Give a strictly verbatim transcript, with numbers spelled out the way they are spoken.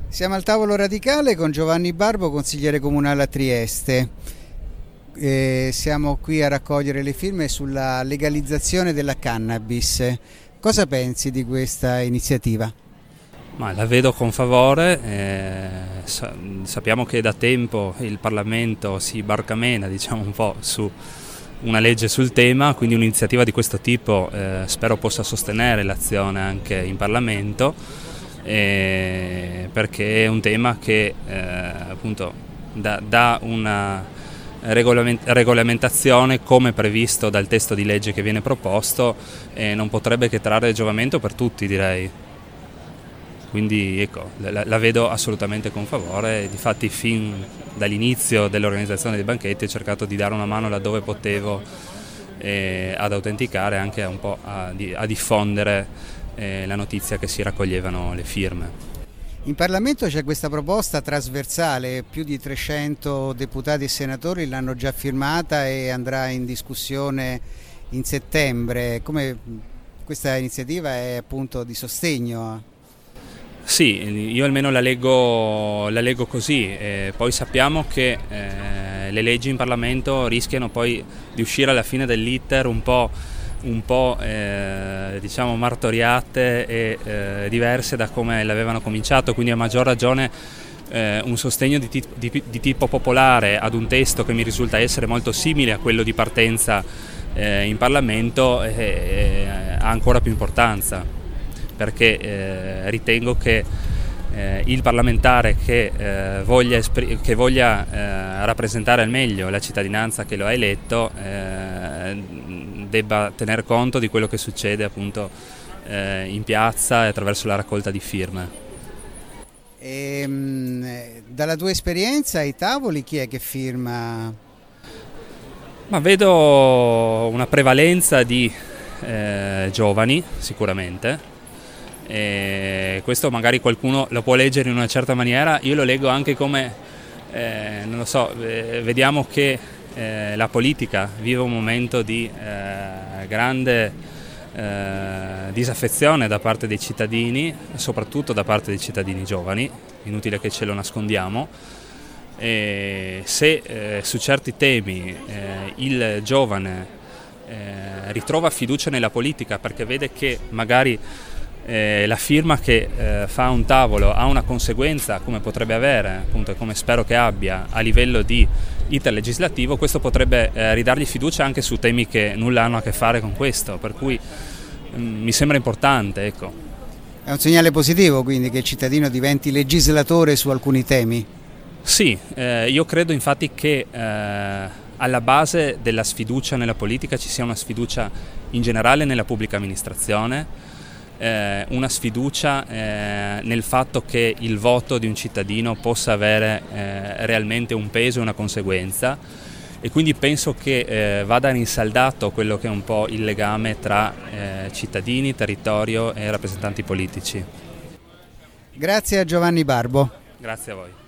Siamo al tavolo radicale con Giovanni Barbo, consigliere comunale a Trieste. Eh, siamo qui a raccogliere le firme sulla legalizzazione della cannabis. Cosa pensi di questa iniziativa? Ma la vedo con favore, eh, sa- sappiamo che da tempo il Parlamento si barcamena, diciamo un po' su una legge sul tema, quindi un'iniziativa di questo tipo eh, spero possa sostenere l'azione anche in Parlamento, eh, perché è un tema che eh, appunto dà, dà una regolament- regolamentazione come previsto dal testo di legge che viene proposto e non potrebbe che trarre giovamento per tutti, direi. Quindi ecco, la, la vedo assolutamente con favore. Difatti fin dall'inizio dell'organizzazione dei banchetti ho cercato di dare una mano laddove potevo eh, ad autenticare, anche un po' a, a diffondere eh, la notizia che si raccoglievano le firme. In Parlamento c'è questa proposta trasversale, più di trecento deputati e senatori l'hanno già firmata e andrà in discussione in settembre. Come questa iniziativa è appunto di sostegno? Sì, io almeno la leggo, la leggo così, eh, poi sappiamo che eh, le leggi in Parlamento rischiano poi di uscire alla fine dell'iter un po', un po' eh, diciamo martoriate e eh, diverse da come l'avevano cominciato, quindi a maggior ragione eh, un sostegno di, tipo, di, di tipo popolare ad un testo che mi risulta essere molto simile a quello di partenza eh, in Parlamento eh, eh, ha ancora più importanza. Perché eh, ritengo che eh, il parlamentare che eh, voglia, espr- che voglia eh, rappresentare al meglio la cittadinanza che lo ha eletto eh, debba tener conto di quello che succede appunto eh, in piazza e attraverso la raccolta di firme. E, mh, dalla tua esperienza ai tavoli chi è che firma? Ma vedo una prevalenza di eh, giovani sicuramente. E questo magari qualcuno lo può leggere in una certa maniera, io lo leggo anche come, eh, non lo so, eh, vediamo che eh, la politica vive un momento di eh, grande eh, disaffezione da parte dei cittadini, soprattutto da parte dei cittadini giovani, inutile che ce lo nascondiamo, e se eh, su certi temi eh, il giovane eh, ritrova fiducia nella politica perché vede che magari Eh, la firma che eh, fa un tavolo ha una conseguenza come potrebbe avere, appunto, e come spero che abbia a livello di iter legislativo, questo potrebbe eh, ridargli fiducia anche su temi che nulla hanno a che fare con questo, per cui mh, mi sembra importante, ecco. È un segnale positivo quindi che il cittadino diventi legislatore su alcuni temi? Sì, eh, io credo infatti che eh, alla base della sfiducia nella politica ci sia una sfiducia in generale nella pubblica amministrazione, Eh, una sfiducia eh, nel fatto che il voto di un cittadino possa avere eh, realmente un peso e una conseguenza, e quindi penso che eh, vada rinsaldato quello che è un po' il legame tra eh, cittadini, territorio e rappresentanti politici. Grazie a Giovanni Barbo. Grazie a voi.